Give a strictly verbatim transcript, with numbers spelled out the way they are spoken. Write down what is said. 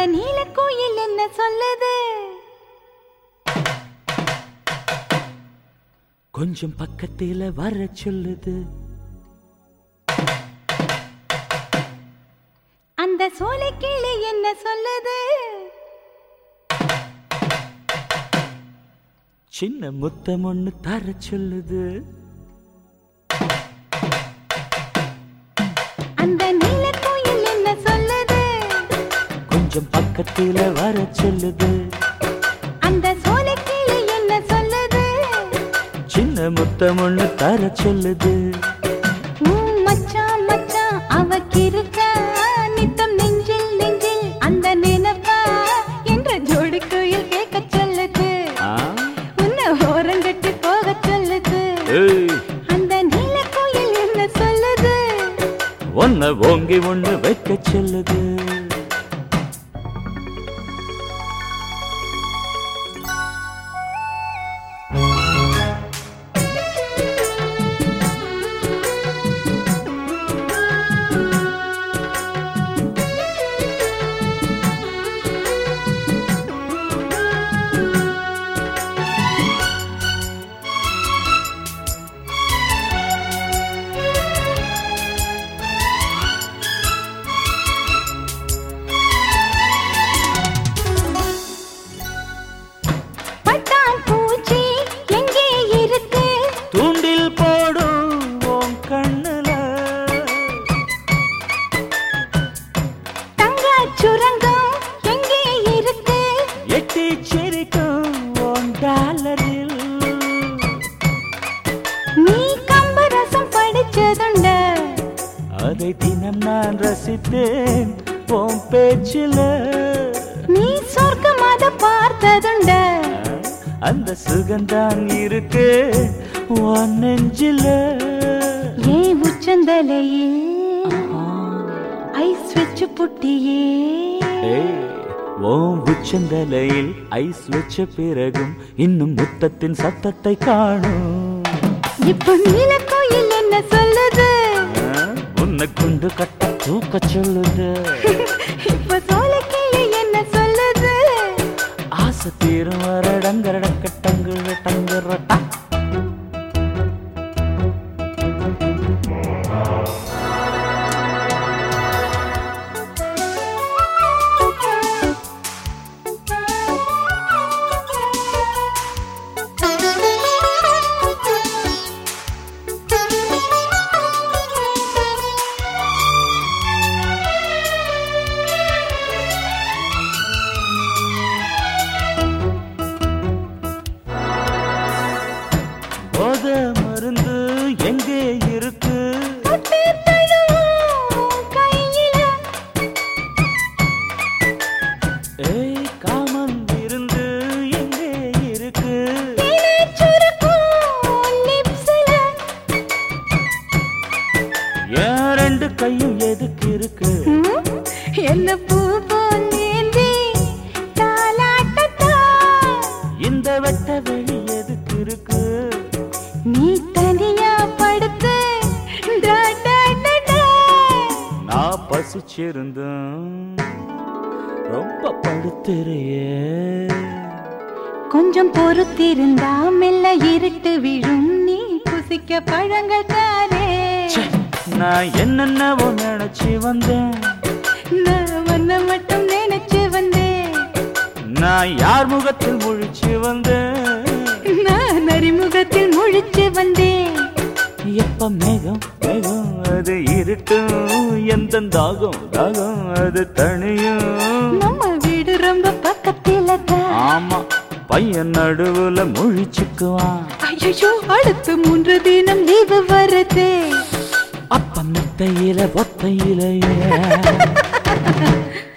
நீலக்குயில் என்ன சொல்லுது? கொஞ்சம் பக்கத்தில வர சொல்லுது. அந்த சோலைக்கிளி என்ன சொல்லுது? சின்ன முத்தம் ஒண்ணு தர சொல்லுது. அந்த நீலக்குயில் என்ன சொல்லுது? கொஞ்சம் பக்கத்தில வர சொல்லுது. அந்த சோலைக்கிளி என்ன சொல்லுது? சின்ன முத்தம் ஒண்ணு தர சொல்லுது. மச்சான் மச்சான் அவக்கிருக்க நித்தம் நெஞ்சில் நெஞ்சில் அந்த நினைப்பா என்ற ஜோடி குயில் கேட்க சொல்லுது. உன்னை ஓரங்கட்டி போக சொல்லுது. அந்த நீலக்குயில் என்ன சொல்லுது? ஒன்ன ஓங்கி ஒண்ணு வைக்க சொல்லுது. தூண்டில் போடும் உன் கண்ணுல தங்க சுரங்கம் எங்கே இருக்கு? எட்டி சிரிக்கும் உன் டாலரில். நீ கம்பரசம் படிச்சதுண்ட? அதை தினம் நான் ரசித்தேன் உன் பேச்சில. நீ சொர்க்கமாத பார்த்ததுண்ட? அந்த சுகந்தான் இருக்கு உன் நெஞ்சில. ஏன் உச்சந்தலையில் ஐஸ் வச்சு புட்டியே? ஓம் உச்சந்தலையில் ஐஸ் வச்ச பிறகும் இன்னும் முத்தத்தின் சத்தத்தை காணும். இப்போ நீலக்குயில் என்ன சொல்லுது? உன்னை கொண்டு கட்ட தூக்க சொல்லுது. இப்போ சோலைக்கிளி என்ன சொல்லுது? ஆசை தீரும் வர டங்கரடக்க டங்குற டங்குறட்டா. போத மருந்து எங்கே இருக்கு? ஏய் காமன் இருந்து எங்கே இருக்கு? ஏன் ரெண்டு கையும் எதுக்கு இருக்கு? என்ன பூ போந்தேந்தி தாலாட்டத்தா? இந்த வெட்ட வெளி எதுக்கு இருக்கு? நீ தனியா படுத்து நான் பசிச்சிருந்தேன் ரொம்ப படுத்துறையே. கொஞ்சம் பொறுத்திருந்தா மெல்ல இருட்டு விழும். நீ புசிக்க பழங்கள் தாரே. நான் என்னென்னவோ நினைச்சு வந்தேன். நான் வந்த மட்டும் நினைச்சு வந்தேன். நான் யார் முகத்தில் முழிச்சு வந்தேன். நான் அறிமுகத்தில் முழிச்சு வந்தேன். எப்ப மேகம் மேகம் அது இருட்டும். எந்த தாகம் தாகம் அது தனியும். நம்ம வீடு ரொம்ப பக்கத்துல தான். ஆமா பையன் நடுவுல முழிச்சுக்குவான். ஐயோ அடுத்து மூன்று தினம் லீவு வருது. அப்ப மெத்தையில ஒத்தையில